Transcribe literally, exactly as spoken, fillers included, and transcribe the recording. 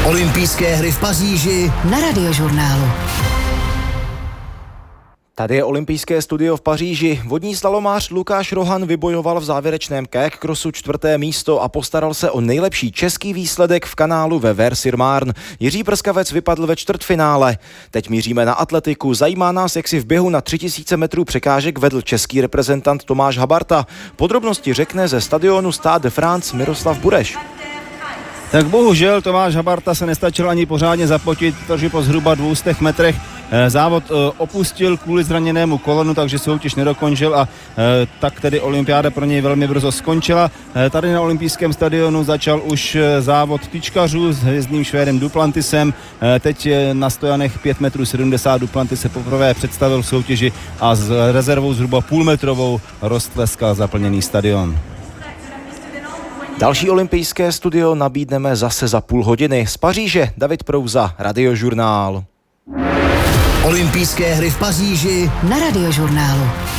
Olympijské hry v Paříži na Radiožurnálu. Tady je olympijské studio v Paříži. Vodní slalomář Lukáš Rohan vybojoval v závěrečném kayak crossu čtvrté místo a postaral se o nejlepší český výsledek v kanálu ve Vers-sur-Marne. Jiří Prskavec vypadl ve čtvrtfinále. Teď míříme na atletiku. Zajímá nás, jak si v běhu na tři tisíce metrů překážek vedl český reprezentant Tomáš Habarta. Podrobnosti řekne ze stadionu Stade de France Miroslav Bureš. Tak bohužel Tomáš Habarta se nestačil ani pořádně zapotit, protože po zhruba dvoustech metrech závod opustil kvůli zraněnému kolenu, takže soutěž nedokončil a tak tedy olympiáda pro něj velmi brzo skončila. Tady na olympijském stadionu začal už závod tyčkařů s hvězdným Švédem Duplantisem. Teď na stojanech pět metrů sedmdesát Duplantis se poprvé představil v soutěži a s rezervou zhruba půlmetrovou roztleskal zaplněný stadion. Další olympijské studio nabídneme zase za půl hodiny. Z Paříže David Prouza, Radiožurnál. Olympijské hry v Paříži na Radiožurnálu.